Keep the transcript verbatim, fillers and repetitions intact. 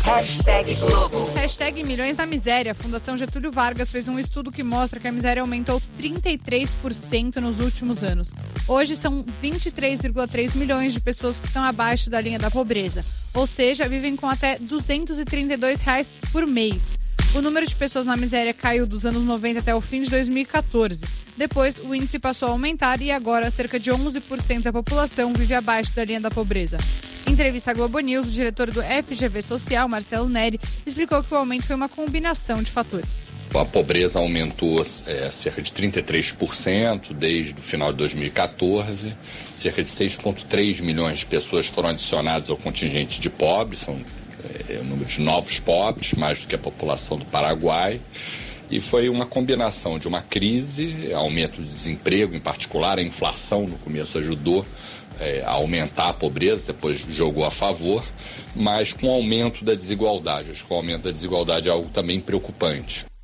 Hashtag Globo. Hashtag Milhões na Miséria. A Fundação Getúlio Vargas fez um estudo que mostra que a miséria aumentou trinta e três por cento nos últimos anos. Hoje são vinte e três vírgula três milhões de pessoas que estão abaixo da linha da pobreza. Ou seja, vivem com até duzentos e trinta e dois reais por mês. O número de pessoas na miséria caiu dos anos noventa até o fim de dois mil e catorze. Depois, o índice passou a aumentar e agora cerca de onze por cento da população vive abaixo da linha da pobreza. Em entrevista à Globo News, o diretor do F G V Social, Marcelo Neri, explicou que o aumento foi uma combinação de fatores. A pobreza aumentou é, cerca de trinta e três por cento desde o final de dois mil e catorze. Cerca de seis vírgula três milhões de pessoas foram adicionadas ao contingente de pobres, são é, o número de novos pobres, mais do que a população do Paraguai. E foi uma combinação de uma crise, aumento do desemprego em particular, a inflação no começo ajudou é, a aumentar a pobreza, depois jogou a favor, mas com o aumento da desigualdade. Acho que o aumento da desigualdade é algo também preocupante.